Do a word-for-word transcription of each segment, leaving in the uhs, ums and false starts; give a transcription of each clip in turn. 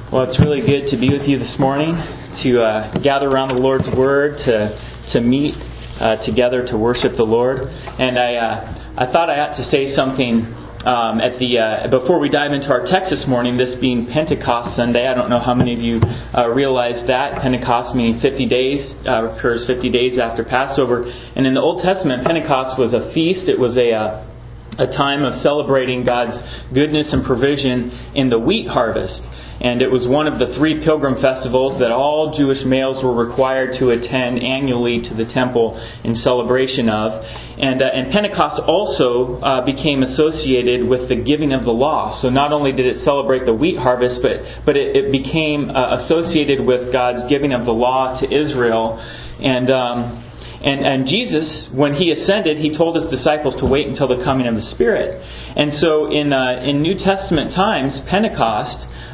Well, it's really good to be with you this morning, to uh, gather around the Lord's Word, to to meet uh, together to worship the Lord. And I uh, I thought I ought to say something um, at the uh, before we dive into our text this morning. This being Pentecost Sunday, I don't know how many of you uh, realize that Pentecost meaning fifty days uh, occurs fifty days after Passover. And in the Old Testament, Pentecost was a feast. It was a uh, a time of celebrating God's goodness and provision in the wheat harvest. And it was one of the three pilgrim festivals that all Jewish males were required to attend annually to the temple in celebration of. And, uh, and Pentecost also uh, became associated with the giving of the law. So not only did it celebrate the wheat harvest, but, but it, it became uh, associated with God's giving of the law to Israel. And... Um, And, and Jesus, when He ascended, He told His disciples to wait until the coming of the Spirit. And so in uh, in New Testament times, Pentecost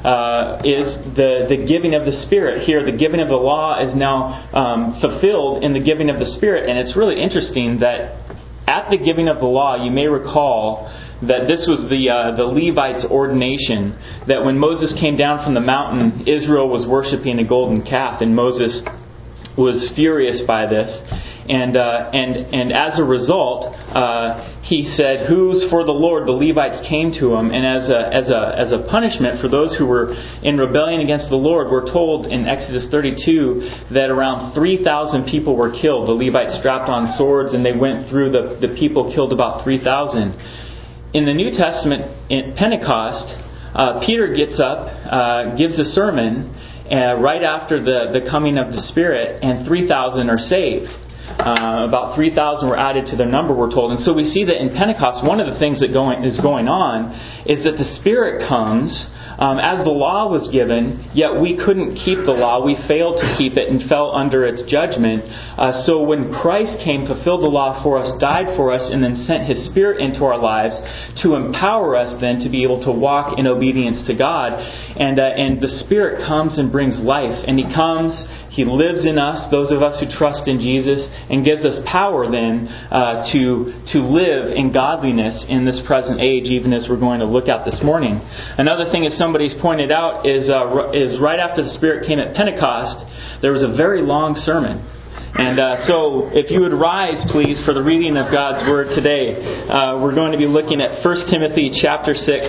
uh, is the, the giving of the Spirit. Here, the giving of the law is now um, fulfilled in the giving of the Spirit. And it's really interesting that at the giving of the law, you may recall that this was the uh, the Levites' ordination. That when Moses came down from the mountain, Israel was worshiping a golden calf, and Moses was furious by this, and uh, and and as a result, uh, he said, "Who's for the Lord?" The Levites came to him, and as a as a as a punishment for those who were in rebellion against the Lord, we're told in Exodus thirty-two that around three thousand people were killed. The Levites strapped on swords, and they went through. the The people killed about three thousand. In the New Testament, in Pentecost, uh, Peter gets up, uh, gives a sermon. Uh, right after the, the coming of the Spirit, and three thousand are saved. Uh, about three thousand were added to their number, we're told. And so we see that in Pentecost, one of the things that going, is going on is that the Spirit comes um, as the law was given, yet we couldn't keep the law. We failed to keep it and fell under its judgment. Uh, so when Christ came, fulfilled the law for us, died for us, and then sent His Spirit into our lives to empower us then to be able to walk in obedience to God. And, uh, and the Spirit comes and brings life. And He comes, He lives in us, those of us who trust in Jesus, and gives us power then uh, to to live in godliness in this present age, even as we're going to look at this morning. Another thing, as somebody's pointed out, is uh, is right after the Spirit came at Pentecost, there was a very long sermon. And uh, so, if you would rise, please, for the reading of God's Word today. Uh, we're going to be looking at First Timothy chapter six.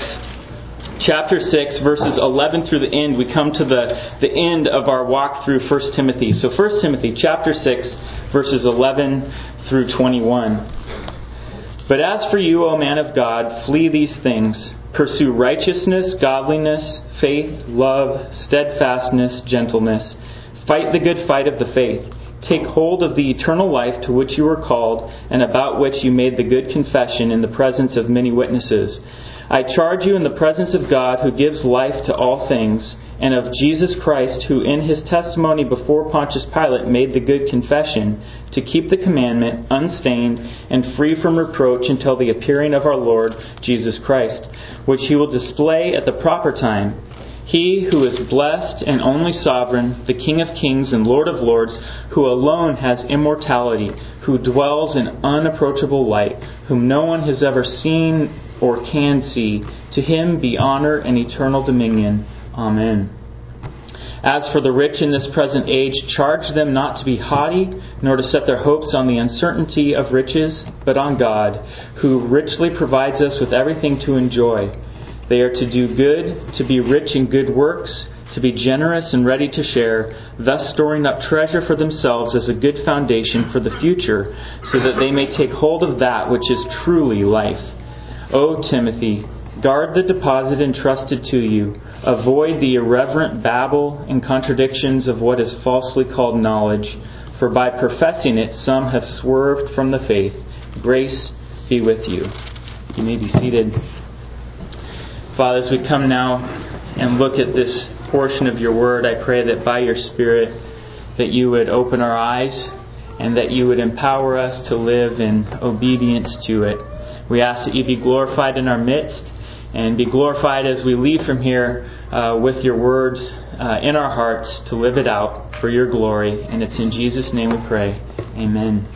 Chapter six, verses eleven through the end. We come to the, the end of our walk through First Timothy. So First Timothy chapter six, verses eleven through twenty-one. But as for you, O man of God, flee these things. Pursue righteousness, godliness, faith, love, steadfastness, gentleness. Fight the good fight of the faith. Take hold of the eternal life to which you were called, and about which you made the good confession in the presence of many witnesses. I charge you in the presence of God, who gives life to all things, and of Jesus Christ, who in His testimony before Pontius Pilate made the good confession, to keep the commandment unstained and free from reproach until the appearing of our Lord Jesus Christ, which He will display at the proper time. He who is blessed and only sovereign, the King of kings and Lord of lords, who alone has immortality, who dwells in unapproachable light, whom no one has ever seen or can see, to Him be honor and eternal dominion. Amen. As for the rich in this present age, charge them not to be haughty, nor to set their hopes on the uncertainty of riches, but on God, who richly provides us with everything to enjoy. They are to do good, to be rich in good works, to be generous and ready to share, thus storing up treasure for themselves as a good foundation for the future, so that they may take hold of that which is truly life. O Timothy, guard the deposit entrusted to you. Avoid the irreverent babble and contradictions of what is falsely called knowledge, for by professing it some have swerved from the faith. Grace be with you. You may be seated. Father, as we come now and look at this portion of your Word, I pray that by your Spirit that you would open our eyes and that you would empower us to live in obedience to it. We ask that you be glorified in our midst and be glorified as we leave from here uh, with your words uh, in our hearts to live it out for your glory. And it's in Jesus' name we pray. Amen.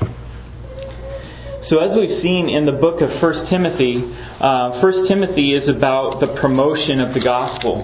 So as we've seen in the book of First Timothy, uh, First Timothy is about the promotion of the gospel.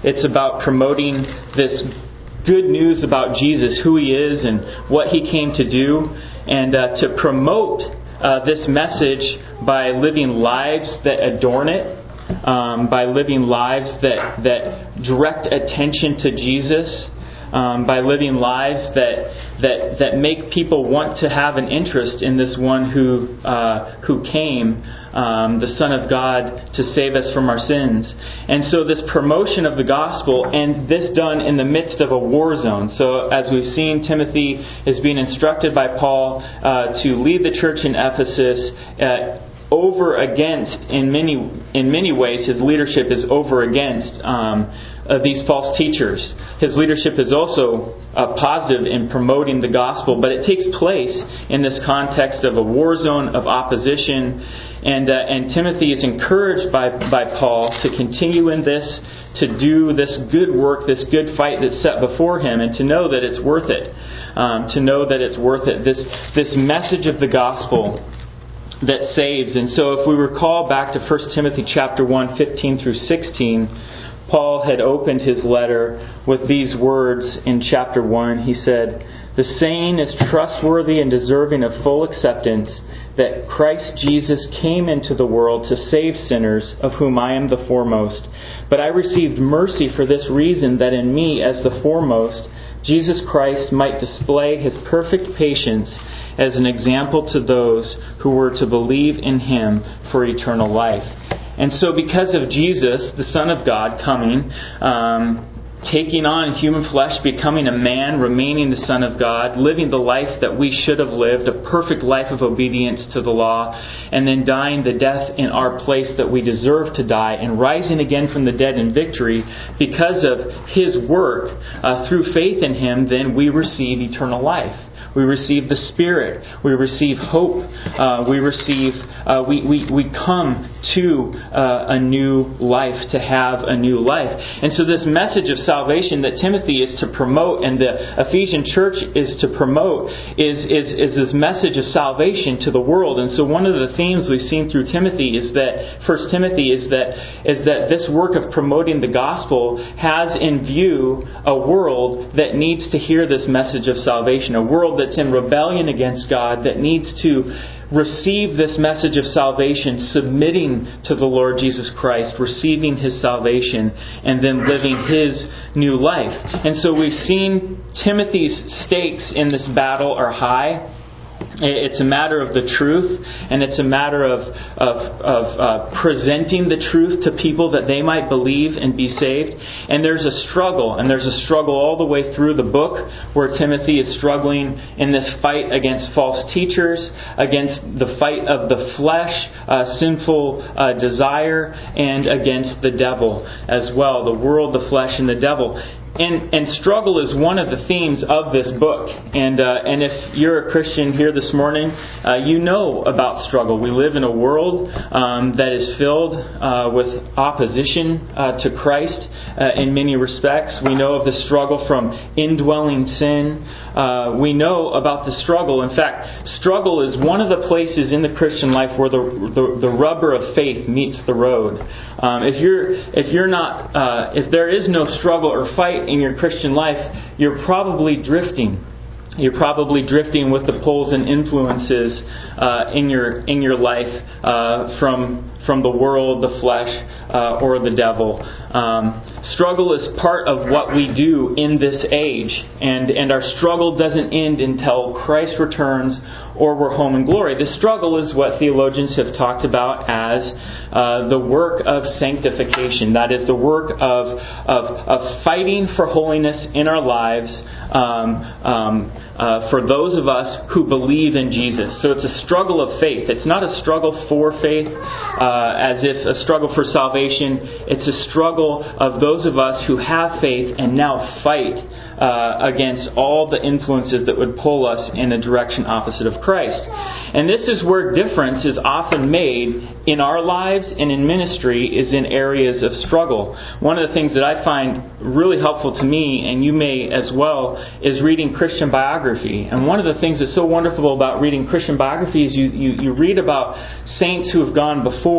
It's about promoting this good news about Jesus, who He is and what He came to do, and uh, to promote uh, this message by living lives that adorn it, um, by living lives that, that direct attention to Jesus, um, by living lives that that that make people want to have an interest in this one who uh, who came, um, the Son of God, to save us from our sins. And so this promotion of the gospel, and this done in the midst of a war zone. So as we've seen, Timothy is being instructed by Paul uh, to lead the church in Ephesus. Uh, over against, in many in many ways, his leadership is over against um, uh, these false teachers. His leadership is also uh, positive in promoting the gospel, but it takes place in this context of a war zone of opposition. And uh, and Timothy is encouraged by, by Paul to continue in this, to do this good work, this good fight that's set before him, and to know that it's worth it. Um, to know that it's worth it. This this message of the gospel that saves. And so if we recall back to First Timothy chapter one, fifteen through sixteen, Paul had opened his letter with these words in chapter one. He said, "The saying is trustworthy and deserving of full acceptance, that Christ Jesus came into the world to save sinners, of whom I am the foremost. But I received mercy for this reason, that in me, as the foremost, Jesus Christ might display His perfect patience as an example to those who were to believe in Him for eternal life." And so because of Jesus, the Son of God, coming, um, taking on human flesh, becoming a man, remaining the Son of God, living the life that we should have lived, a perfect life of obedience to the law, and then dying the death in our place that we deserve to die, and rising again from the dead in victory, because of His work, uh, through faith in Him, then we receive eternal life. We receive the Spirit. We receive hope. Uh, we receive. Uh, we, we we come to uh, a new life, to have a new life. And so this message of salvation that Timothy is to promote, and the Ephesian church is to promote, is is is this message of salvation to the world. And so one of the themes we've seen through Timothy is that First Timothy is that is that this work of promoting the gospel has in view a world that needs to hear this message of salvation, a world that's in rebellion against God, that needs to receive this message of salvation, submitting to the Lord Jesus Christ, receiving His salvation, and then living His new life. And so we've seen Timothy's stakes in this battle are high. It's a matter of the truth, and it's a matter of of, of uh, presenting the truth to people that they might believe and be saved. And there's a struggle, and there's a struggle all the way through the book, where Timothy is struggling in this fight against false teachers, against the fight of the flesh, uh, sinful uh, desire, and against the devil as well, the world, the flesh, and the devil. And, and struggle is one of the themes of this book. And uh, and if you're a Christian here this morning, uh, you know about struggle. We live in a world um, that is filled uh, with opposition uh, to Christ uh, in many respects. We know of the struggle from indwelling sin. Uh, we know about the struggle. In fact, struggle is one of the places in the Christian life where the the, the rubber of faith meets the road. Um, if you're if you're not uh, if there is no struggle or fight in your Christian life, you're probably drifting. You're probably drifting with the pulls and influences uh, in your in your life uh, from from the world, the flesh, uh, or the devil. Um, struggle is part of what we do in this age, and and our struggle doesn't end until Christ returns or we're home in glory. The struggle is what theologians have talked about as uh, the work of sanctification. That is the work of of, of fighting for holiness in our lives. Um, um, uh, for those of us who believe in Jesus. So it's a struggle of faith. It's not a struggle for faith, uh, as if a struggle for salvation. It's a struggle of those of us who have faith and now fight uh, against all the influences that would pull us in a direction opposite of Christ. And this is where difference is often made in our lives and in ministry, is in areas of struggle. One of the things that I find really helpful to me, and you may as well, is reading Christian biography. And one of the things that's so wonderful about reading Christian biography is you, you, you read about saints who have gone before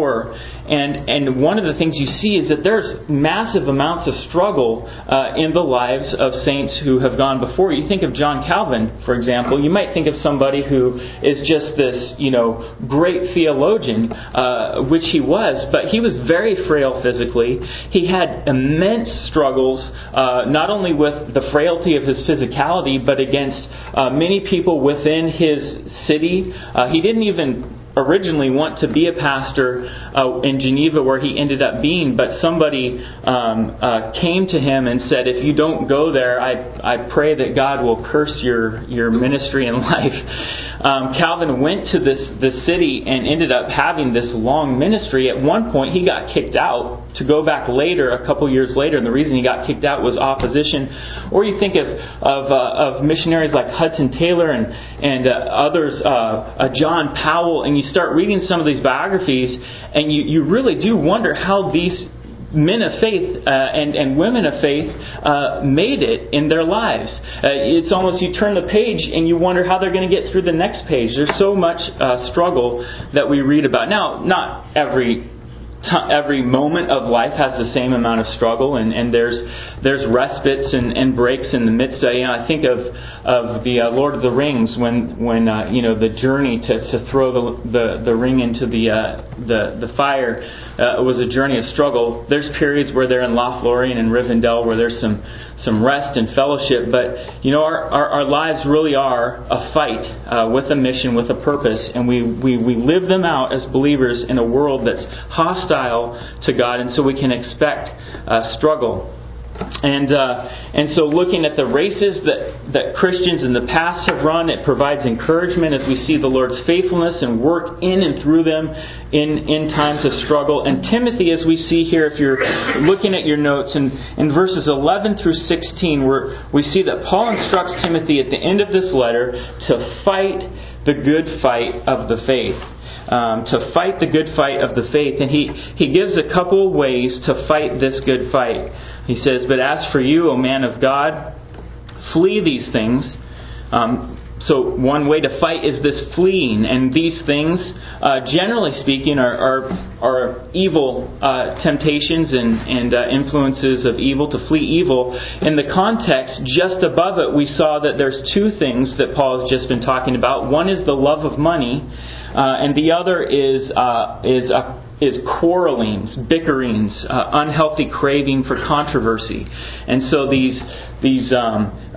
before. And and one of the things you see is that there's massive amounts of struggle uh, in the lives of saints who have gone before. You think of John Calvin, for example. You might think of somebody who is just this, you know, great theologian, uh, which he was, but he was very frail physically. He had immense struggles, uh, not only with the frailty of his physicality, but against uh, many people within his city. Uh, he didn't even originally want to be a pastor uh, in Geneva where he ended up being, but somebody um, uh, came to him and said, if you don't go there, I I pray that God will curse your, your ministry and life. Um, Calvin went to this, this city and ended up having this long ministry. At one point, he got kicked out to go back later, a couple years later, and the reason he got kicked out was opposition. Or you think of of, uh, of missionaries like Hudson Taylor and and uh, others, uh, uh, John Powell, and you start reading some of these biographies, and you, you really do wonder how these men of faith uh, and, and women of faith uh, made it in their lives. Uh, it's almost you turn the page and you wonder how they're going to get through the next page. There's so much uh, struggle that we read about. Now, not every every moment of life has the same amount of struggle, and, and there's there's respites and, and breaks in the midst of. You know, I think of of the uh, Lord of the Rings when when uh, you know the journey to, to throw the, the the ring into the uh, the the fire uh, was a journey of struggle. There's periods where they're in Lothlorien and Rivendell where there's some some rest and fellowship, but you know our our, our lives really are a fight uh, with a mission, with a purpose, and we, we we live them out as believers in a world that's hostile to God, and so we can expect uh, struggle. And uh, and so looking at the races that, that Christians in the past have run, it provides encouragement as we see the Lord's faithfulness and work in and through them in, in times of struggle. And Timothy, as we see here, if you're looking at your notes, in, in verses eleven through sixteen, where we see that Paul instructs Timothy at the end of this letter to fight the good fight of the faith. Um, to fight the good fight of the faith. And he, he gives a couple of ways to fight this good fight. He says, but as for you, O man of God, flee these things. Um, so one way to fight is this fleeing. And these things, uh, generally speaking, are are, are evil uh, temptations and, and uh, influences of evil, to flee evil. In the context, just above it, we saw that there's two things that Paul has just been talking about. One is the love of money. Uh, and the other is uh, is uh, is quarrelings, bickerings, uh, unhealthy craving for controversy, and so these these um, uh,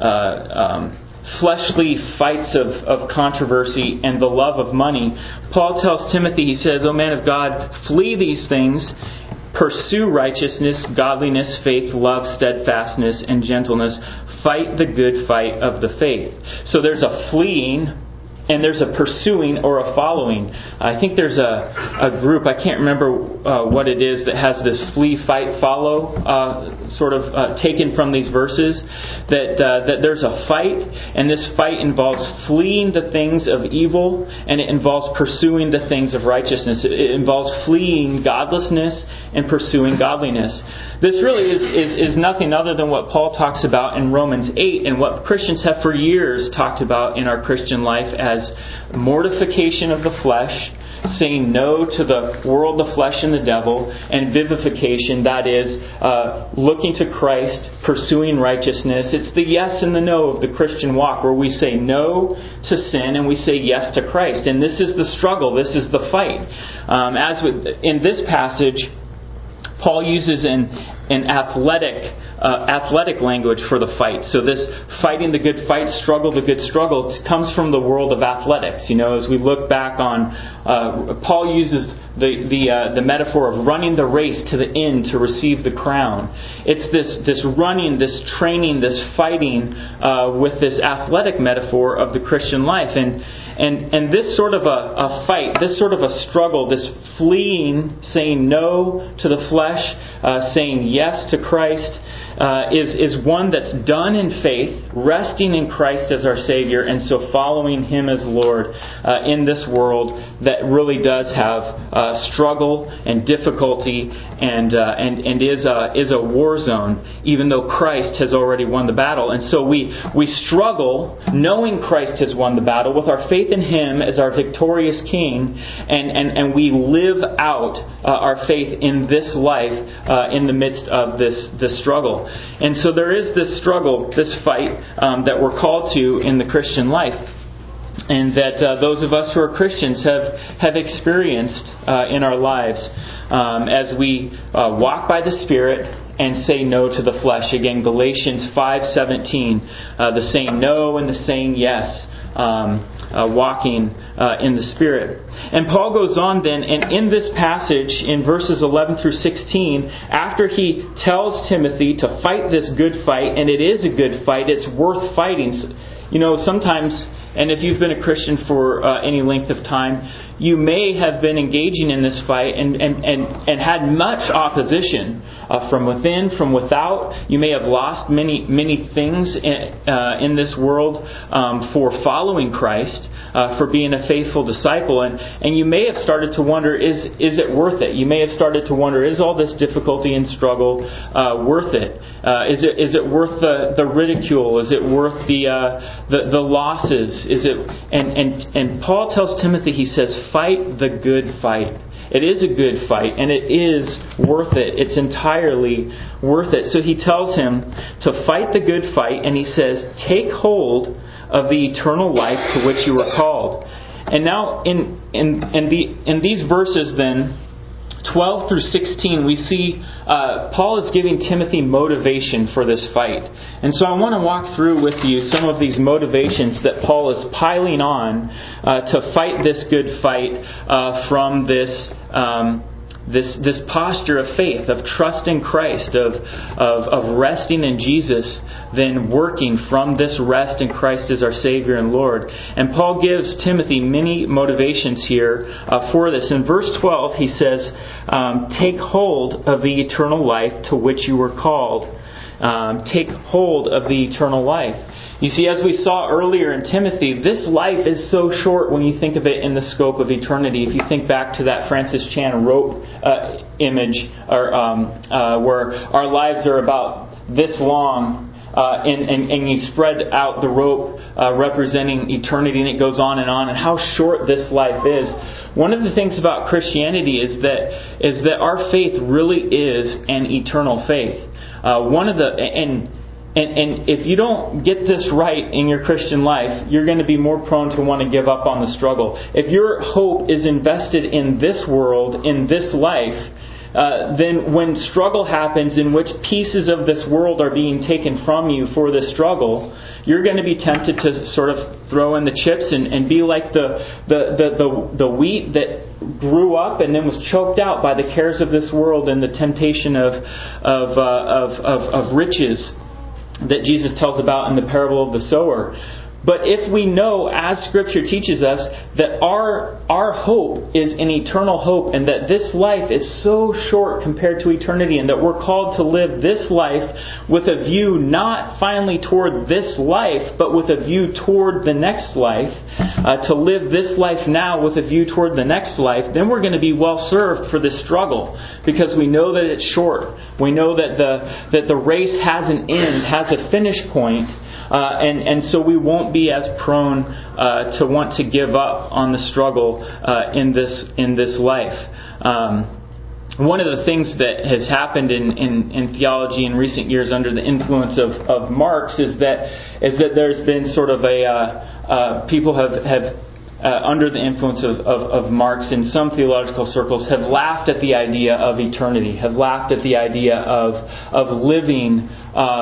um, fleshly fights of, of controversy and the love of money. Paul tells Timothy, he says, "O man of God, flee these things. Pursue righteousness, godliness, faith, love, steadfastness, and gentleness. Fight the good fight of the faith." So there's a fleeing. And there's a pursuing or a following. I think there's a, a group, I can't remember uh, what it is, that has this flee, fight, follow uh, sort of uh, taken from these verses. That uh, that there's a fight, and this fight involves fleeing the things of evil, and it involves pursuing the things of righteousness. It involves fleeing godlessness and pursuing godliness. This really is, is, is nothing other than what Paul talks about in Romans eight, and what Christians have for years talked about in our Christian life as mortification of the flesh, saying no to the world, the flesh, and the devil, and vivification, that is, uh, looking to Christ, pursuing righteousness. It's the yes and the no of the Christian walk, where we say no to sin and we say yes to Christ. And this is the struggle, this is the fight. Um, as with, in this passage, Paul uses an, an athletic uh, athletic language for the fight. So this fighting the good fight, struggle the good struggle, comes from the world of athletics. You know, as we look back on, uh, Paul uses the the uh, the metaphor of running the race to the end to receive the crown. It's this this running, this training, this fighting uh, with this athletic metaphor of the Christian life. And And and this sort of a, a fight, this sort of a struggle, this fleeing, saying no to the flesh, uh, saying yes to Christ, uh, is, is one that's done in faith, resting in Christ as our Savior, and so following Him as Lord uh, in this world that really does have uh, struggle and difficulty and uh, and and is a is a war zone, even though Christ has already won the battle. And so we we struggle knowing Christ has won the battle with our faith in Him as our victorious King, and and, and we live out uh, our faith in this life uh, in the midst of this this struggle. And so there is this struggle, this fight um, that we're called to in the Christian life, and that uh, those of us who are Christians have have experienced uh, in our lives um, as we uh, walk by the Spirit and say no to the flesh. Again, Galatians five seventeen, uh, the saying no and the saying yes, um, uh, walking uh, in the Spirit. And Paul goes on then, and in this passage, in verses eleven through sixteen, after he tells Timothy to fight this good fight, and it is a good fight, it's worth fighting. You know, sometimes, and if you've been a Christian for uh, any length of time, you may have been engaging in this fight and, and, and, and had much opposition uh, from within, from without. You may have lost many many things in, uh, in this world um, for following Christ, uh, for being a faithful disciple. And, and you may have started to wonder, is is it worth it? You may have started to wonder, is all this difficulty and struggle uh, worth it? Uh, is it is it worth the, the ridicule? Is it worth the, uh, the the losses? Is it? And, and, and Paul tells Timothy, he says, fight the good fight. It is a good fight, and it is worth it. It's entirely worth it. So he tells him to fight the good fight, and he says, take hold of the eternal life to which you were called. And now in in in the in these verses then, twelve through sixteen, we see uh, Paul is giving Timothy motivation for this fight. And so I want to walk through with you some of these motivations that Paul is piling on uh, to fight this good fight uh, from this um, this this posture of faith, of trusting Christ, of, of, of resting in Jesus, then working from this rest in Christ as our Savior and Lord. And Paul gives Timothy many motivations here uh, for this. In verse twelve, he says, um, take hold of the eternal life to which you were called. Um, take hold of the eternal life. You see, as we saw earlier in Timothy, this life is so short when you think of it in the scope of eternity. If you think back to that Francis Chan rope uh, image, or um, uh, where our lives are about this long, uh, and, and, and you spread out the rope uh, representing eternity, and it goes on and on, and how short this life is. One of the things about Christianity is that is that our faith really is an eternal faith. Uh, one of the and And, and if you don't get this right in your Christian life, you're going to be more prone to want to give up on the struggle. If your hope is invested in this world, in this life, uh, then when struggle happens in which pieces of this world are being taken from you for this struggle, you're going to be tempted to sort of throw in the chips and, and be like the, the, the, the, the wheat that grew up and then was choked out by the cares of this world and the temptation of, of, uh, of, of, of riches that Jesus tells about in the parable of the sower. But if we know, as Scripture teaches us, that our our hope is an eternal hope, and that this life is so short compared to eternity, and that we're called to live this life with a view not finally toward this life, but with a view toward the next life, uh, to live this life now with a view toward the next life, then we're going to be well served for this struggle, because we know that it's short. We know that the that the race has an end, has a finish point. Uh, and, and so we won't be as prone uh, to want to give up on the struggle uh, in this in this life. Um, one of the things that has happened in, in, in theology in recent years under the influence of, of Marx is that is that there's been sort of a uh, uh, people have have uh, under the influence of, of, of Marx in some theological circles have laughed at the idea of eternity, have laughed at the idea of of living Um,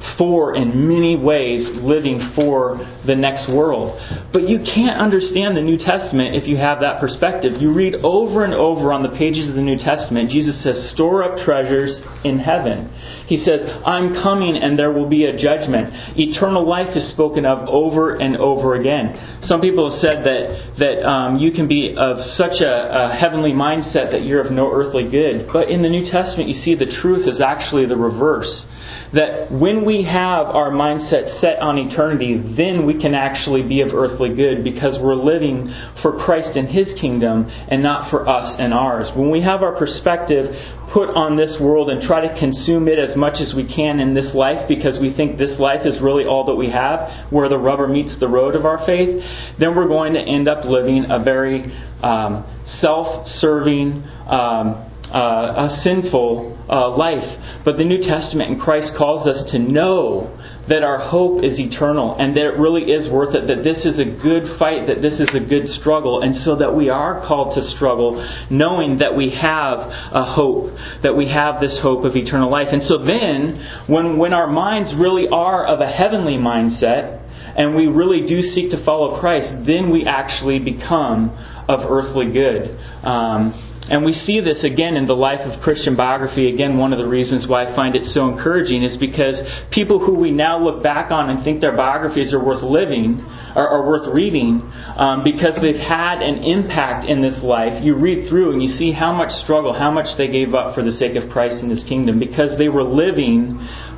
for, in many ways, living for the next world. But you can't understand the New Testament if you have that perspective. You read over and over on the pages of the New Testament, Jesus says, store up treasures in heaven. He says, I'm coming and there will be a judgment. Eternal life is spoken of over and over again. Some people have said that, that um, you can be of such a, a heavenly mindset that you're of no earthly good. But in the New Testament, you see the truth is actually the reverse. That when we have our mindset set on eternity, then we can actually be of earthly good because we're living for Christ and His kingdom and not for us and ours. When we have our perspective put on this world and try to consume it as much as we can in this life because we think this life is really all that we have, where the rubber meets the road of our faith, then we're going to end up living a very um, self-serving, um, uh, a sinful uh, life. But the New Testament and Christ calls us to know that our hope is eternal and that it really is worth it, that this is a good fight, that this is a good struggle, and so that we are called to struggle knowing that we have a hope, that we have this hope of eternal life. And so then, when, when our minds really are of a heavenly mindset, and we really do seek to follow Christ, then we actually become of earthly good. Um, And we see this again in the life of Christian biography. Again, one of the reasons why I find it so encouraging is because people who we now look back on and think their biographies are worth living, or are worth reading, um, because they've had an impact in this life. You read through and you see how much struggle, how much they gave up for the sake of Christ and His kingdom, because they were living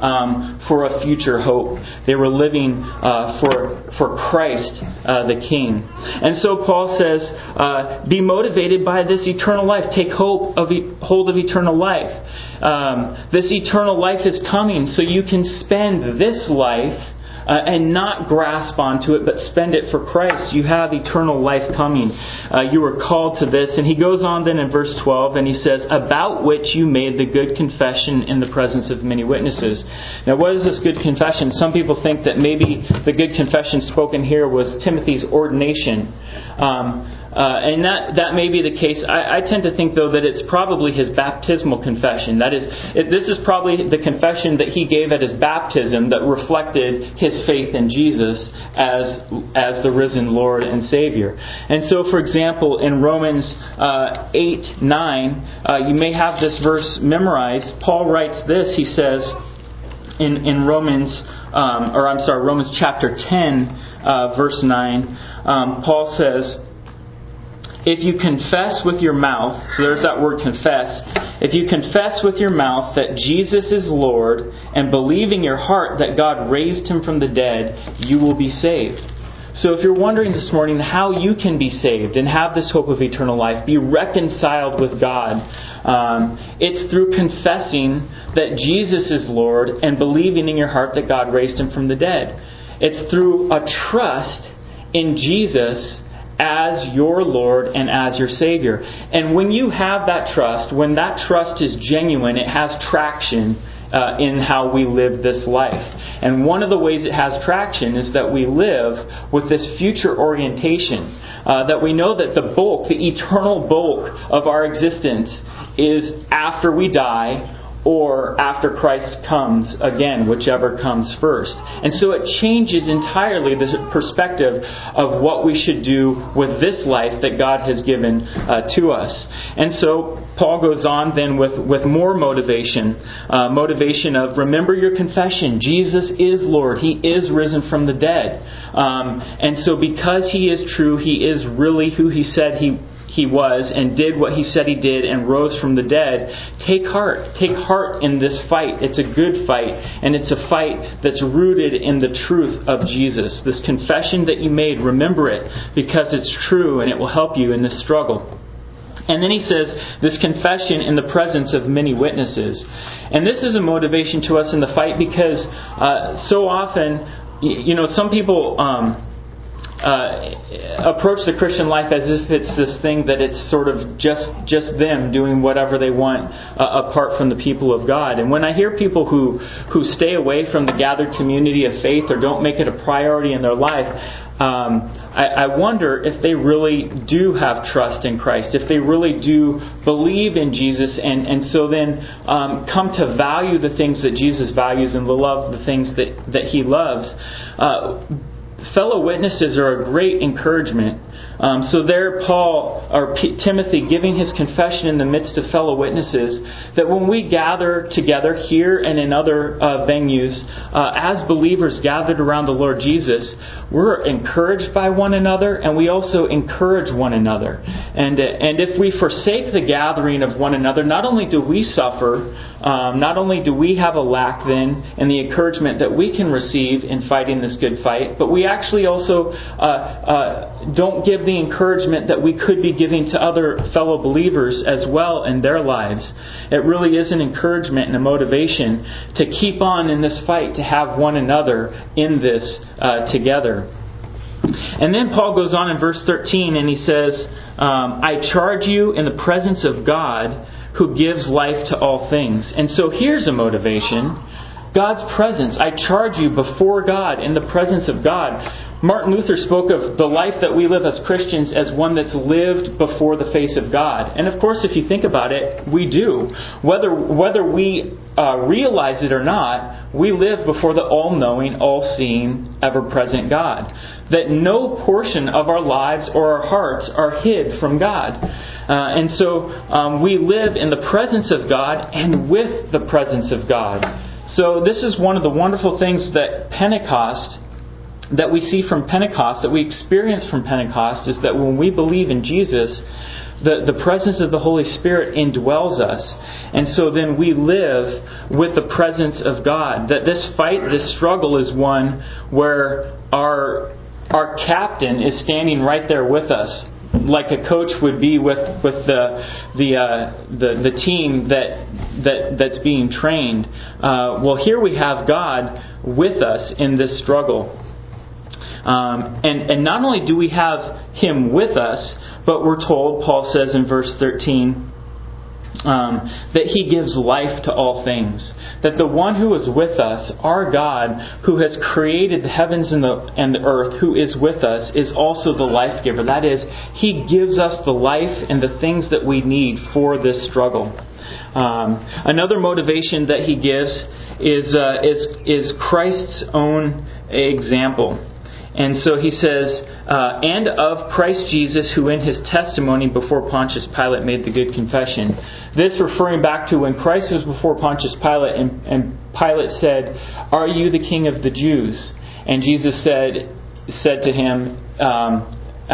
um, for a future hope. They were living uh, for for Christ, uh, the King. And so Paul says, uh, be motivated by this eternal life. Take hope of e- hold of eternal life. Um, this eternal life is coming, so you can spend this life uh, and not grasp onto it, but spend it for Christ. You have eternal life coming. Uh, you are called to this. And he goes on then in verse twelve, and he says, about which you made the good confession in the presence of many witnesses. Now, what is this good confession? Some people think that maybe the good confession spoken here was Timothy's ordination. Um, Uh, and that, that may be the case. I, I tend to think, though, that it's probably his baptismal confession. That is, it, this is probably the confession that he gave at his baptism that reflected his faith in Jesus as as the risen Lord and Savior. And so, for example, in Romans uh, eight nine, uh, you may have this verse memorized. Paul writes this. He says in in Romans, um, or I'm sorry, Romans chapter ten, uh, verse nine. Um, Paul says, if you confess with your mouth, so there's that word confess, if you confess with your mouth that Jesus is Lord and believe in your heart that God raised Him from the dead, you will be saved. So if you're wondering this morning how you can be saved and have this hope of eternal life, be reconciled with God, um, it's through confessing that Jesus is Lord and believing in your heart that God raised Him from the dead. It's through a trust in Jesus as your Lord and as your Savior. And when you have that trust, when that trust is genuine, it has traction uh, in how we live this life. And one of the ways it has traction is that we live with this future orientation. Uh, that we know that the bulk, the eternal bulk of our existence is after we die, or after Christ comes again, whichever comes first. And so it changes entirely the perspective of what we should do with this life that God has given uh, to us. And so Paul goes on then with, with more motivation. Uh, motivation of, remember your confession. Jesus is Lord. He is risen from the dead. Um, and so because He is true, He is really who He said He He was and did what He said He did and rose from the dead, take heart. Take heart in this fight. It's a good fight. And it's a fight that's rooted in the truth of Jesus. This confession that you made, remember it because it's true and it will help you in this struggle. And then he says, this confession in the presence of many witnesses. And this is a motivation to us in the fight because uh, so often, you know, some people Um, Uh, approach the Christian life as if it's this thing that it's sort of just just them doing whatever they want uh, apart from the people of God. And when I hear people who who stay away from the gathered community of faith or don't make it a priority in their life, um, I, I wonder if they really do have trust in Christ, if they really do believe in Jesus, and, and so then um, come to value the things that Jesus values and love the things that, that He loves. Uh, fellow witnesses are a great encouragement. Um, so there, Paul or P- Timothy giving his confession in the midst of fellow witnesses, that when we gather together here and in other uh, venues uh, as believers gathered around the Lord Jesus, we're encouraged by one another, and we also encourage one another. And uh, and if we forsake the gathering of one another, not only do we suffer, um, not only do we have a lack then in the encouragement that we can receive in fighting this good fight, but we actually also uh, uh, don't give the encouragement that we could be giving to other fellow believers as well in their lives. It really is an encouragement and a motivation to keep on in this fight, to have one another in this uh, together. And then Paul goes on in verse thirteen and he says, um, I charge you in the presence of God who gives life to all things. And so here's a motivation. God's presence. I charge you before God, in the presence of God. Martin Luther spoke of the life that we live as Christians as one that's lived before the face of God. And of course, if you think about it, we do. Whether whether we uh, realize it or not, we live before the all-knowing, all-seeing, ever-present God. That no portion of our lives or our hearts are hid from God. Uh, and so um, we live in the presence of God and with the presence of God. So this is one of the wonderful things that Pentecost, that we see from Pentecost, that we experience from Pentecost, is that when we believe in Jesus, the, the presence of the Holy Spirit indwells us. And so then we live with the presence of God. That this fight, this struggle is one where our, our captain is standing right there with us, like a coach would be with with the the uh, the, the team that that that's being trained. Uh, well, here we have God with us in this struggle, um, and and not only do we have Him with us, but we're told, Paul says in verse thirteen, um, that He gives life to all things. That the one who is with us, our God, who has created the heavens and the and the earth, who is with us, is also the life giver. That is, He gives us the life and the things that we need for this struggle. Um, another motivation that He gives is uh, is is Christ's own example. And so he says, uh, and of Christ Jesus, who in His testimony before Pontius Pilate made the good confession. This referring back to when Christ was before Pontius Pilate, and, and Pilate said, "Are you the King of the Jews?" And Jesus said said to him, um, uh,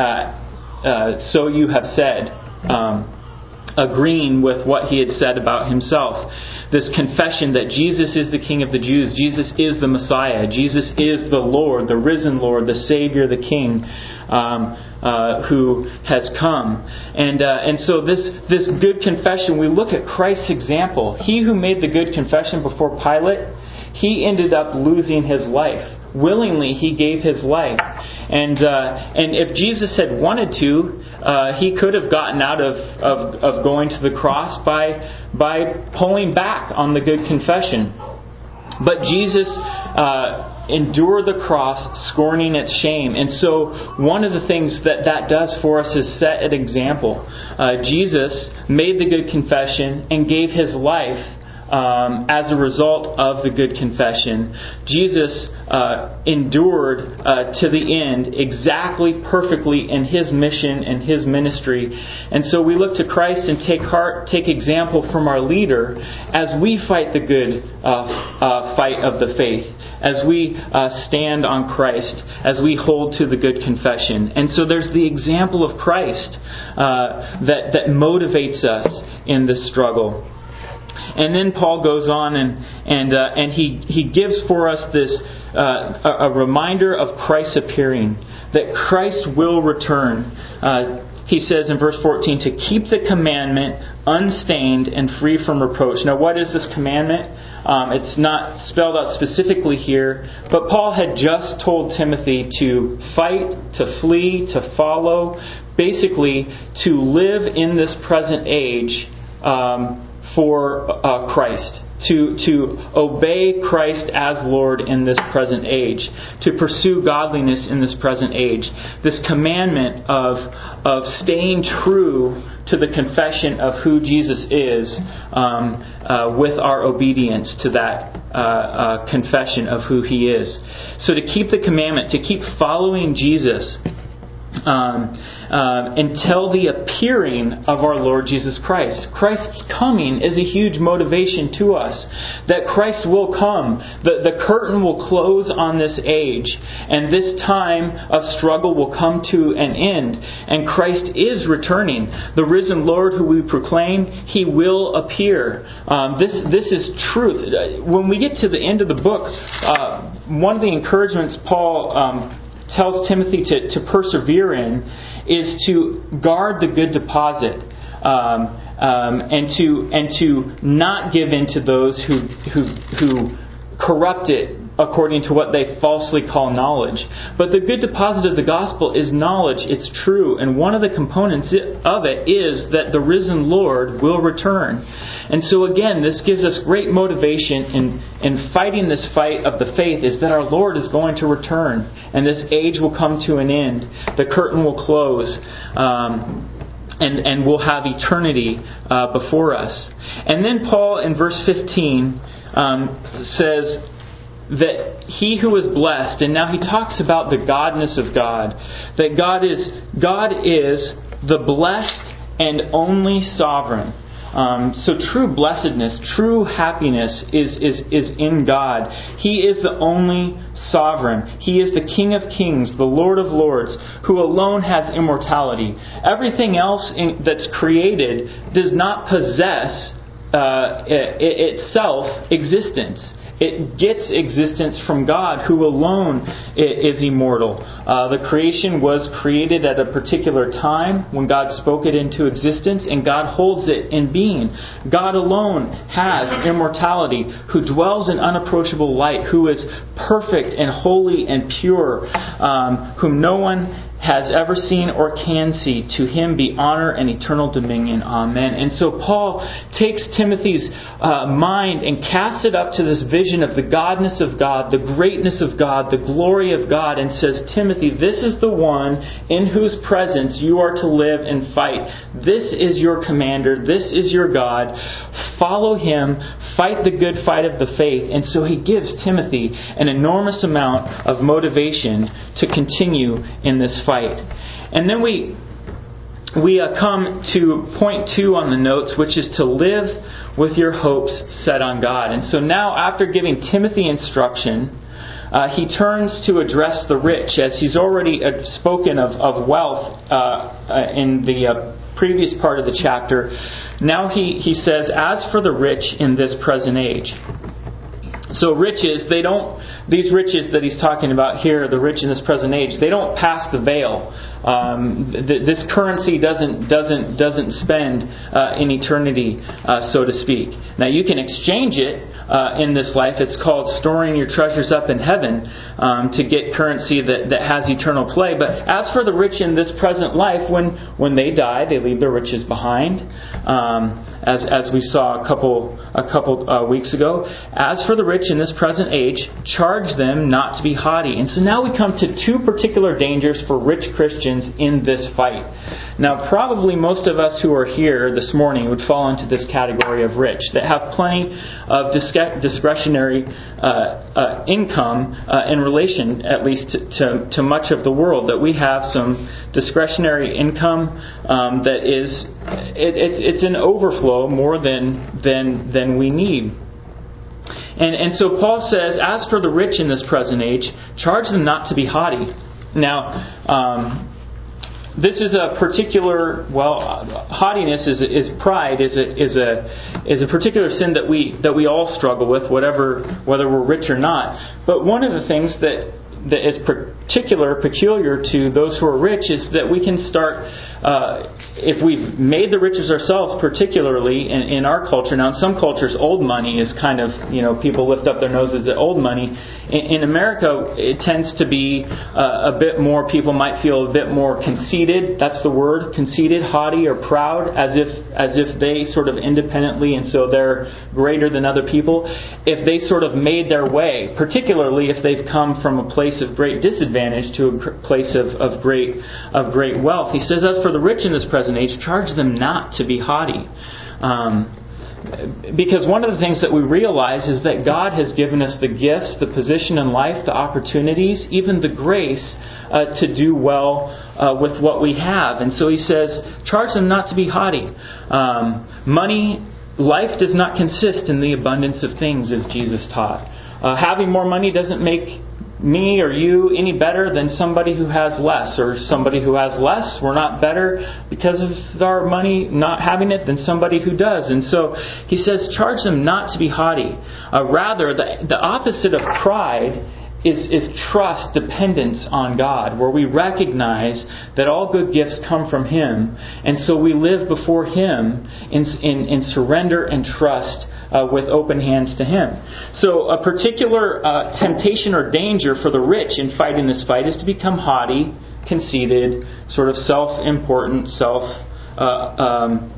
uh, "So you have said," um, agreeing with what He had said about Himself. This confession that Jesus is the King of the Jews, Jesus is the Messiah, Jesus is the Lord, the risen Lord, the Savior, the King, um, uh, who has come. And uh, and so this this good confession, we look at Christ's example. He who made the good confession before Pilate, he ended up losing his life. Willingly, He gave His life. And uh, and if Jesus had wanted to, uh, He could have gotten out of, of, of going to the cross by by pulling back on the good confession. But Jesus uh, endured the cross, scorning its shame. And so one of the things that that does for us is set an example. Uh, Jesus made the good confession and gave His life Um, as a result of the good confession. Jesus uh, endured uh, to the end exactly perfectly in His mission and His ministry. And so we look to Christ and take heart, take example from our leader as we fight the good uh, uh, fight of the faith, as we uh, stand on Christ, as we hold to the good confession. And so there's the example of Christ uh, that, that motivates us in this struggle. And then Paul goes on and and uh, and he, he gives for us this uh, a, a reminder of Christ's appearing, that Christ will return. Uh, he says in verse fourteen, to keep the commandment unstained and free from reproach. Now, what is this commandment? Um, it's not spelled out specifically here, but Paul had just told Timothy to fight, to flee, to follow, basically to live in this present age Um, for uh, Christ, to, to obey Christ as Lord in this present age, to pursue godliness in this present age. This commandment of, of staying true to the confession of who Jesus is um, uh, with our obedience to that uh, uh, confession of who He is. So to keep the commandment, to keep following Jesus Um, uh, until the appearing of our Lord Jesus Christ. Christ's coming is a huge motivation to us. That Christ will come. The, the curtain will close on this age. And this time of struggle will come to an end. And Christ is returning. The risen Lord who we proclaim, He will appear. Um, this, this is truth. When we get to the end of the book, uh, one of the encouragements Paul Um, tells Timothy to, to persevere in is to guard the good deposit um, um, and to and to not give in to those who who who corrupt it according to what they falsely call knowledge. But the good deposit of the gospel is knowledge. It's true. And one of the components of it is that the risen Lord will return. And so again, this gives us great motivation in, in fighting this fight of the faith, is that our Lord is going to return. And this age will come to an end. The curtain will close. Um, and, and we'll have eternity uh, before us. And then Paul in verse fifteen um, says that He who is blessed, and now he talks about the godness of God, that God is God is the blessed and only sovereign. Um, so true blessedness, true happiness is, is, is in God. He is the only sovereign. He is the King of kings, the Lord of lords, who alone has immortality. Everything else in, that's created does not possess uh, it, itself existence. It gets existence from God, who alone is immortal. Uh, the creation was created at a particular time when God spoke it into existence, and God holds it in being. God alone has immortality, who dwells in unapproachable light, who is perfect and holy and pure, um, whom no one has ever seen or can see. To Him be honor and eternal dominion. Amen. And so Paul takes Timothy's uh, mind and casts it up to this vision of the godness of God, the greatness of God, the glory of God, and says, Timothy, this is the one in whose presence you are to live and fight. This is your commander. This is your God. Follow Him. Fight the good fight of the faith. And so he gives Timothy an enormous amount of motivation to continue in this fight. And then we we uh, come to point two on the notes, which is to live with your hopes set on God. And so now, after giving Timothy instruction, uh, he turns to address the rich, as he's already uh, spoken of, of wealth uh, uh, in the uh, previous part of the chapter. Now he, he says, as for the rich in this present age. So riches, they don't, these riches that he's talking about here, the rich in this present age, they don't pass the veil. Um, th- this currency doesn't doesn't doesn't spend uh, in eternity, uh, so to speak. Now you can exchange it uh, in this life. It's called storing your treasures up in heaven um, to get currency that, that has eternal play. But as for the rich in this present life, when when they die, they leave their riches behind. Um, as as we saw a couple a couple uh, weeks ago. As for the rich in this present age, charge them not to be haughty. And so now we come to two particular dangers for rich Christians in this fight. Now, probably most of us who are here this morning would fall into this category of rich, that have plenty of discretionary uh, uh, income uh, in relation, at least to, to, to much of the world. That we have some discretionary income um, that is it, it's it's an overflow more than than than we need. And and so Paul says, as for the rich in this present age, charge them not to be haughty. Now, um, this is a particular, well, haughtiness is is pride is a is a is a particular sin that we that we all struggle with, whatever whether we're rich or not. But one of the things that that is particular, peculiar to those who are rich is that we can start, uh, if we've made the riches ourselves, particularly in, in our culture. Now, in some cultures, old money is kind of, you know, people lift up their noses at old money. In, in America, it tends to be uh, a bit more, people might feel a bit more conceited. That's the word, conceited, haughty, or proud, as if as if they sort of independently, and so they're greater than other people. If they sort of made their way, particularly if they've come from a place of great disadvantage to a place of, of great of great wealth. He says, as for the rich in this present age, charge them not to be haughty. Um, because one of the things that we realize is that God has given us the gifts, the position in life, the opportunities, even the grace uh, to do well uh, with what we have. And so he says, charge them not to be haughty. Um, money, life does not consist in the abundance of things, as Jesus taught. Uh, having more money doesn't make me or you any better than somebody who has less, or somebody who has less. We're not better because of our money not having it than somebody who does. And so he says, charge them not to be haughty. Uh, rather, the, the opposite of pride is, is trust, dependence on God, where we recognize that all good gifts come from Him, and so we live before Him in, in, in surrender and trust Uh, with open hands to Him. So a particular uh, temptation or danger for the rich in fighting this fight is to become haughty, conceited, sort of self-important, self uh, um,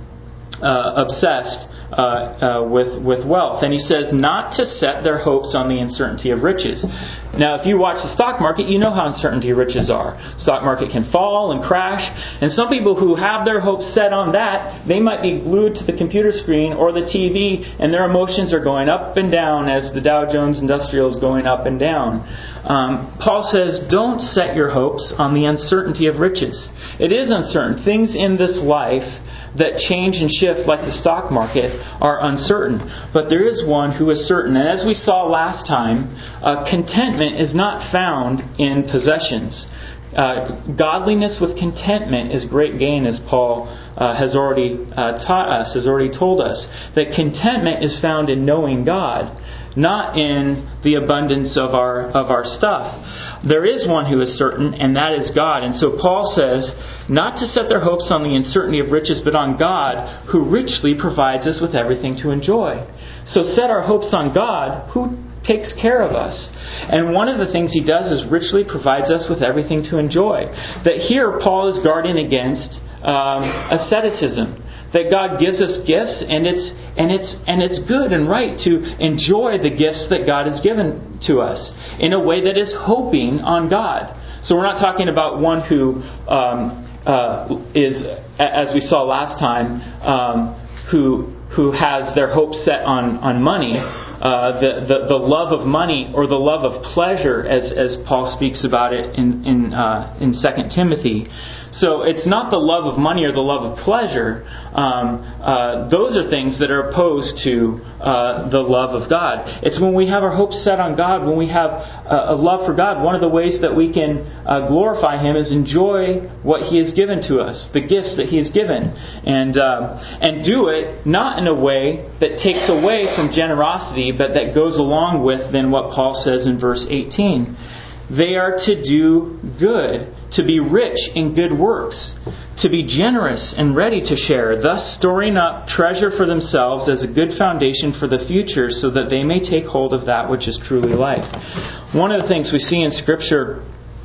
uh, obsessed uh, uh, with with wealth. And he says not to set their hopes on the uncertainty of riches. Now, if you watch the stock market, you know how uncertainty riches are. The stock market can fall and crash, and some people who have their hopes set on that, they might be glued to the computer screen or the T V, and their emotions are going up and down as the Dow Jones Industrial is going up and down. Um, Paul says, don't set your hopes on the uncertainty of riches. It is uncertain. Things in this life that change and shift like the stock market are uncertain. But there is one who is certain. And as we saw last time, uh, contentment is not found in possessions. Uh, godliness with contentment is great gain, as Paul uh, has already uh, taught us, has already told us. That contentment is found in knowing God, not in the abundance of our of our stuff. There is one who is certain, and that is God. And so Paul says, not to set their hopes on the uncertainty of riches, but on God, who richly provides us with everything to enjoy. So set our hopes on God, who takes care of us. And one of the things He does is richly provides us with everything to enjoy. That here Paul is guarding against um, asceticism. That God gives us gifts, and it's and it's and it's good and right to enjoy the gifts that God has given to us in a way that is hoping on God. So we're not talking about one who um, uh, is, as we saw last time, um, who who has their hopes set on on money. Uh, the, the the love of money, or the love of pleasure, as as Paul speaks about it in in uh, in Second Timothy. So it's not the love of money or the love of pleasure. Um, uh, those are things that are opposed to uh, the love of God. It's when we have our hopes set on God, when we have a, a love for God. One of the ways that we can uh, glorify Him is enjoy what He has given to us, the gifts that He has given, and uh, and do it not in a way that takes away from generosity, but that goes along with then what Paul says in verse eighteen. They are to do good, to be rich in good works, to be generous and ready to share, thus storing up treasure for themselves as a good foundation for the future, so that they may take hold of that which is truly life. One of the things we see in Scripture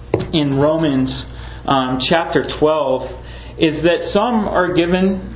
in Romans um, chapter twelve is that some are given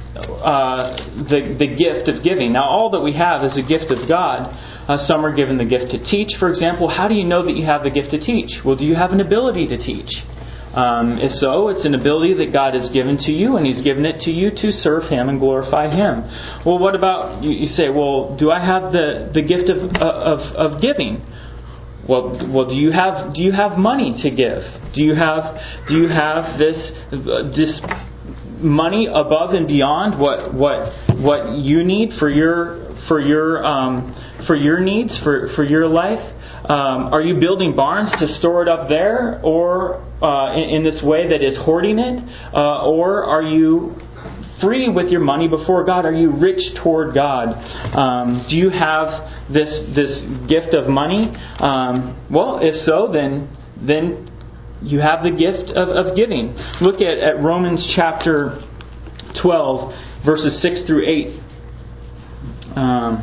uh, the, the gift of giving. Now, all that we have is a gift of God. Uh, some are given the gift to teach, for example. How do you know that you have the gift to teach? Well, do you have an ability to teach? Um, if so, it's an ability that God has given to you, and He's given it to you to serve Him and glorify Him. Well, what about, you, you say, well, do I have the, the gift of, of, of giving? Well, well, do you have do you have money to give? Do you have do you have this this money above and beyond what what what you need for your for your um, for your needs for for your life? Um, are you building barns to store it up there, or uh, in, in this way that is hoarding it, uh, or are you free with your money before God? Are you rich toward God? Um, do you have this this gift of money? Um, well, if so, then then you have the gift of, of giving. Look at, at Romans chapter twelve, verses six through eight. Um,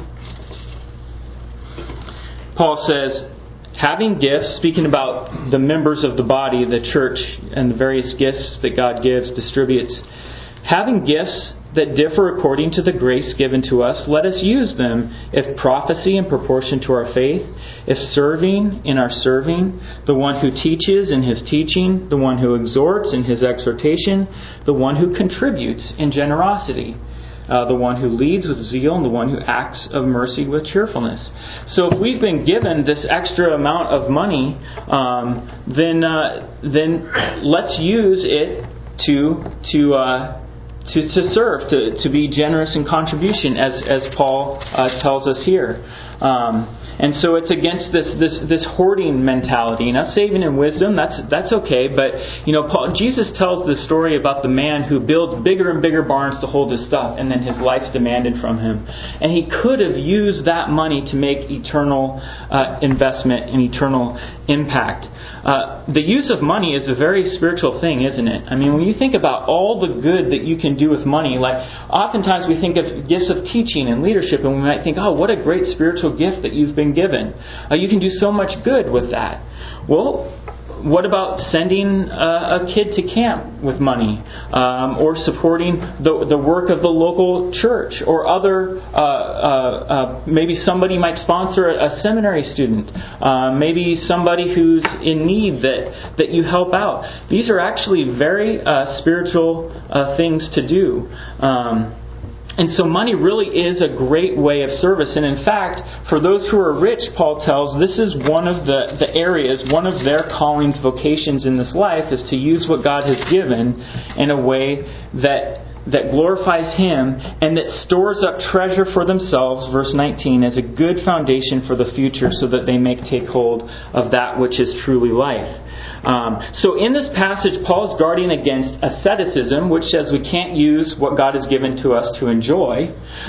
Paul says, having gifts, speaking about the members of the body, the church, and the various gifts that God gives, distributes, having gifts that differ according to the grace given to us, let us use them. If prophecy, in proportion to our faith. If serving, in our serving. The one who teaches, in his teaching. The one who exhorts, in his exhortation. The one who contributes, in generosity. Uh, the one who leads with zeal, and the one who acts of mercy with cheerfulness. So if we've been given this extra amount of money, um, then uh, then let's use it to to uh, to, to serve, to, to be generous in contribution, as as Paul uh, tells us here. Um, and so it's against this this this hoarding mentality. Now, saving in wisdom, that's that's okay. But you know, Paul, Jesus tells the story about the man who builds bigger and bigger barns to hold his stuff, and then his life's demanded from him. And he could have used that money to make eternal uh, investment and eternal impact. Uh, the use of money is a very spiritual thing, isn't it? I mean, when you think about all the good that you can do with money, like oftentimes we think of gifts of teaching and leadership, and we might think, oh, what a great spiritual gift that you've been given. Uh, you can do so much good with that. Well, what about sending a, a kid to camp with money, um, or supporting the the work of the local church, or other? Uh, uh, uh, maybe somebody might sponsor a, a seminary student. Uh, maybe somebody who's in need that that you help out. These are actually very uh, spiritual uh, things to do. Um, And so money really is a great way of service. And in fact, for those who are rich, Paul tells, this is one of the, the areas, one of their callings, vocations in this life, is to use what God has given in a way that that glorifies Him and that stores up treasure for themselves, verse nineteen, as a good foundation for the future, so that they may take hold of that which is truly life. Um, so in this passage, Paul is guarding against asceticism, which says we can't use what God has given to us to enjoy.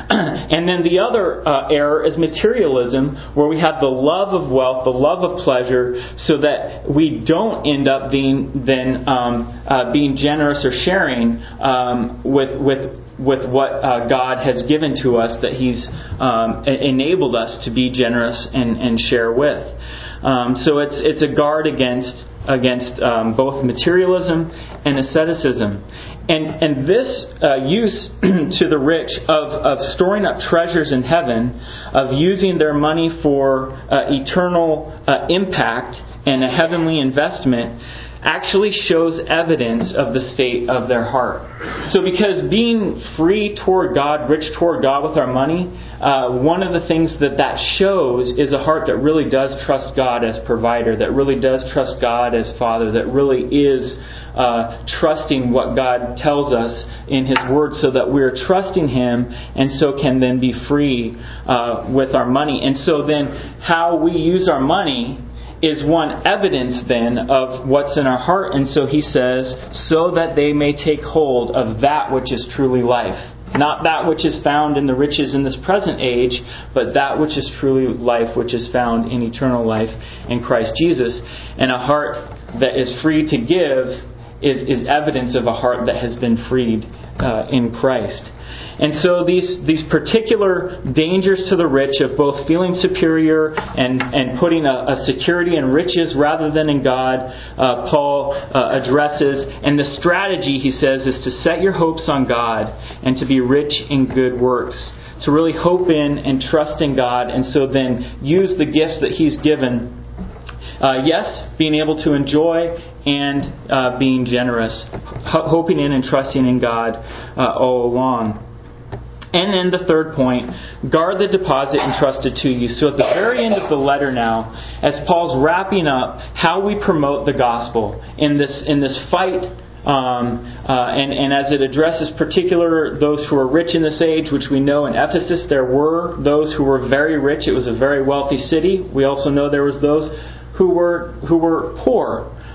And then the other uh, error is materialism, where we have the love of wealth, the love of pleasure, so that we don't end up being then um, uh, being generous or sharing um, with with. with what uh, God has given to us, that He's um, enabled us to be generous and, and share with. Um, so it's it's a guard against against um, both materialism and asceticism. And and this uh, use to the rich of, of storing up treasures in heaven, of using their money for uh, eternal uh, impact and a heavenly investment, actually shows evidence of the state of their heart. So because being free toward God, rich toward God with our money, uh, one of the things that that shows is a heart that really does trust God as provider, that really does trust God as Father, that really is uh, trusting what God tells us in His Word, so that we're trusting Him and so can then be free uh, with our money. And so then how we use our money is one evidence then of what's in our heart. And so he says, so that they may take hold of that which is truly life. Not that which is found in the riches in this present age, but that which is truly life, which is found in eternal life in Christ Jesus. And a heart that is free to give is, is evidence of a heart that has been freed uh, in Christ. And so these these particular dangers to the rich of both feeling superior and, and putting a, a security in riches rather than in God, uh, Paul uh, addresses. And the strategy, he says, is to set your hopes on God and to be rich in good works. To really hope in and trust in God, and so then use the gifts that He's given. Uh, yes, being able to enjoy and uh, being generous. Ho- hoping in and trusting in God uh, all along. And then the third point, guard the deposit entrusted to you. So at the very end of the letter now, as Paul's wrapping up how we promote the gospel in this in this fight, um, uh, and, and as it addresses particular those who are rich in this age, which we know in Ephesus there were those who were very rich. It was a very wealthy city. We also know there was those who were who were poor.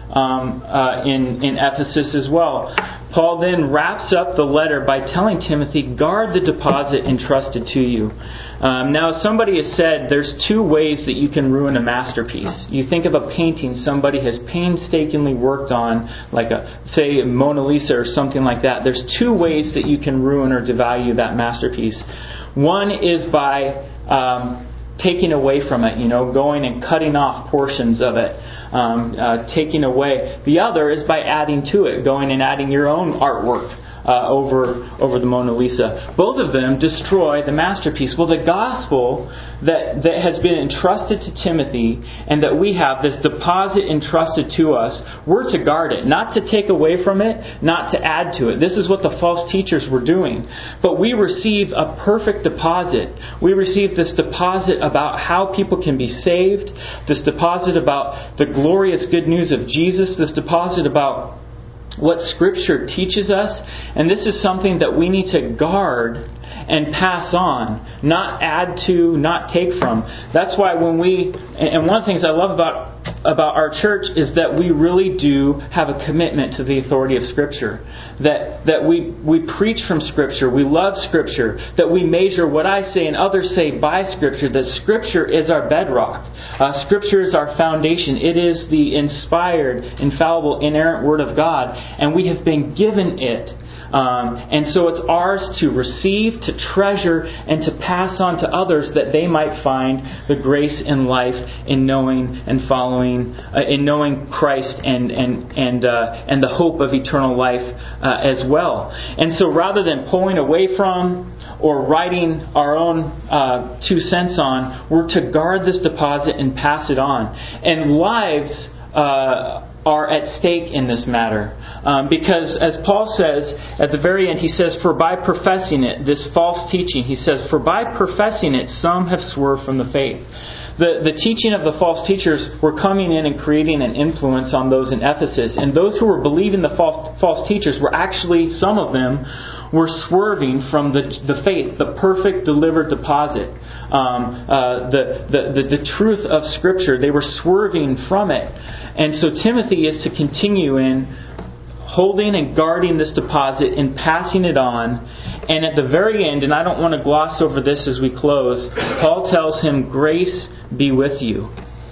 um, uh, in, in Ephesus as well. Paul then wraps up the letter by telling Timothy, guard the deposit entrusted to you. Um, now, somebody has said there's two ways that you can ruin a masterpiece. You think of a painting somebody has painstakingly worked on, like a, say, Mona Lisa or something like that. There's two ways that you can ruin or devalue that masterpiece. One is by um, taking away from it, you know, going and cutting off portions of it, um, uh, taking away. The other is by adding to it, going and adding your own artwork uh, over over the Mona Lisa. Both of them destroy the masterpiece. Well, the gospel that that has been entrusted to Timothy and that we have, this deposit entrusted to us, we're to guard it, not to take away from it, not to add to it. This is what the false teachers were doing. But we receive a perfect deposit. We receive this deposit about how people can be saved, this deposit about the glorious good news of Jesus, this deposit about what Scripture teaches us. And this is something that we need to guard and pass on, not add to, not take from. That's why when we, and one of the things I love about about our church is that we really do have a commitment to the authority of Scripture. That that we, we preach from Scripture, we love Scripture, that we measure what I say and others say by Scripture, that Scripture is our bedrock. Uh, Scripture is our foundation. It is the inspired, infallible, inerrant Word of God, and we have been given it. Um, and so it's ours to receive, to treasure, and to pass on to others that they might find the grace in life in knowing and following, uh, in knowing Christ and and and uh, and the hope of eternal life uh, as well. And so rather than pulling away from or writing our own uh, two cents on, we're to guard this deposit and pass it on. And lives Uh, are at stake in this matter. Um, because as Paul says at the very end, he says, for by professing it, this false teaching, he says, for by professing it, some have swerved from the faith. The, the teaching of the false teachers were coming in and creating an influence on those in Ephesus. And those who were believing the false, false teachers were actually, some of them, were swerving from the the faith, the perfect delivered deposit, um, uh, the, the, the, the truth of Scripture. They were swerving from it. And so Timothy is to continue in holding and guarding this deposit and passing it on. And at the very end, and I don't want to gloss over this as we close, Paul tells him, grace be with you.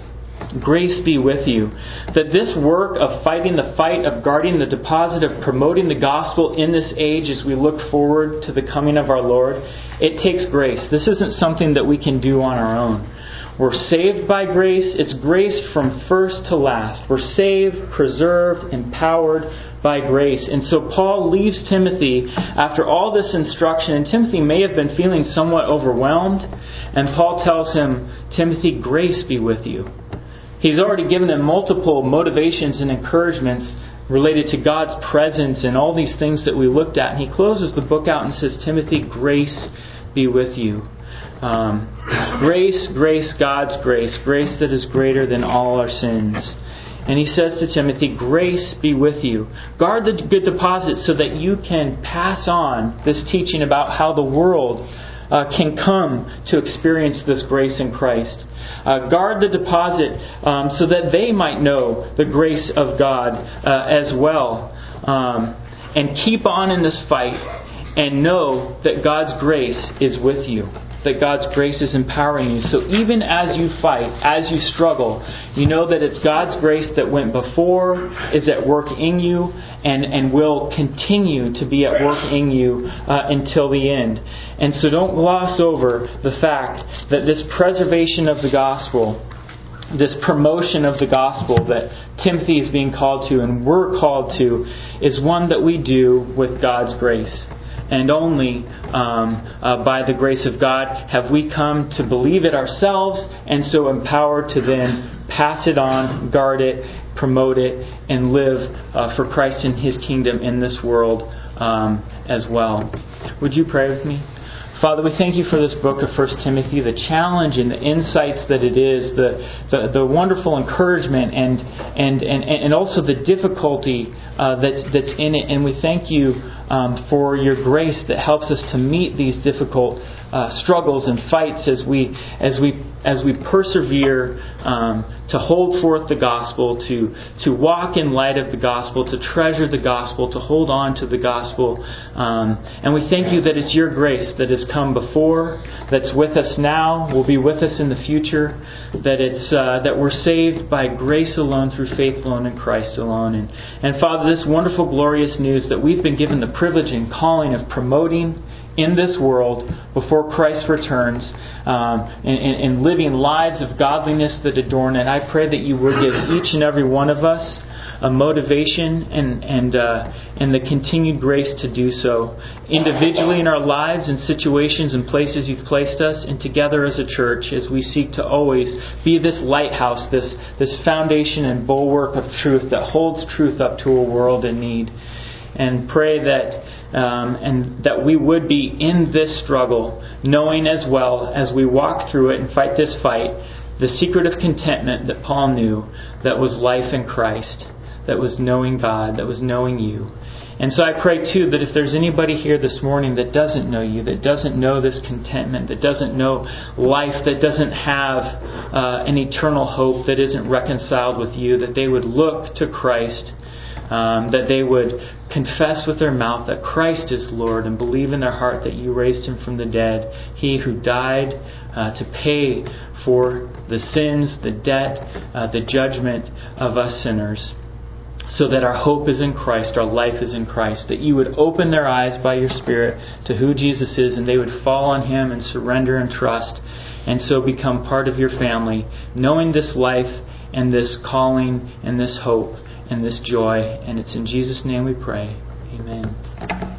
Grace be with you. That this work of fighting the fight, of guarding the deposit, of promoting the gospel in this age as we look forward to the coming of our Lord, it takes grace. This isn't something that we can do on our own. We're saved by grace. It's grace from first to last. We're saved, preserved, empowered by grace. And so Paul leaves Timothy after all this instruction, and Timothy may have been feeling somewhat overwhelmed, and Paul tells him, Timothy, grace be with you. He's already given him multiple motivations and encouragements related to God's presence and all these things that we looked at. And he closes the book out and says, Timothy, grace be with you. Um, grace, grace, God's grace. Grace that is greater than all our sins. And he says to Timothy, grace be with you. Guard the good deposit so that you can pass on this teaching about how the world uh, can come to experience this grace in Christ. Uh, guard the deposit um, so that they might know the grace of God uh, as well. Um, and keep on in this fight and know that God's grace is with you. That God's grace is empowering you. So even as you fight, as you struggle, you know that it's God's grace that went before, is at work in you, and, and will continue to be at work in you uh, until the end. And so don't gloss over the fact that this preservation of the gospel, this promotion of the gospel that Timothy is being called to and we're called to, is one that we do with God's grace. And only um, uh, by the grace of God have we come to believe it ourselves, and so empowered to then pass it on, guard it, promote it, and live uh, for Christ and His kingdom in this world um, as well. Would you pray with me? Father, we thank you for this book of First Timothy, the challenge and the insights that it is, the the, the wonderful encouragement and and, and, and also the difficulty uh, that's that's in it. And we thank you um, for your grace that helps us to meet these difficult uh, struggles and fights as we as we as we persevere um, to hold forth the gospel, to to walk in light of the gospel, to treasure the gospel, to hold on to the gospel. Um, and we thank you that it's your grace that has come before, that's with us now, will be with us in the future, that it's uh, that we're saved by grace alone, through faith alone, in Christ alone. And, and Father, this wonderful, glorious news that we've been given the privilege and calling of promoting in this world before Christ returns, um, and, and living lives of godliness that adorn it. I pray that you would give each and every one of us a motivation and and uh, and the continued grace to do so, individually in our lives, in situations and places you've placed us, and together as a church, as we seek to always be this lighthouse, this this foundation and bulwark of truth that holds truth up to a world in need. And pray that um, and that we would be in this struggle, knowing as well as we walk through it and fight this fight, the secret of contentment that Paul knew, that was life in Christ, that was knowing God, that was knowing you. And so I pray too that if there's anybody here this morning that doesn't know you, that doesn't know this contentment, that doesn't know life, that doesn't have uh, an eternal hope, that isn't reconciled with you, that they would look to Christ. Um, that they would confess with their mouth that Christ is Lord, and believe in their heart that you raised Him from the dead. He who died uh, to pay for the sins, the debt, uh, the judgment of us sinners, so that our hope is in Christ, our life is in Christ. That you would open their eyes by your Spirit to who Jesus is, and they would fall on Him and surrender and trust, and so become part of your family, knowing this life and this calling and this hope and this joy. And it's in Jesus' name we pray. Amen.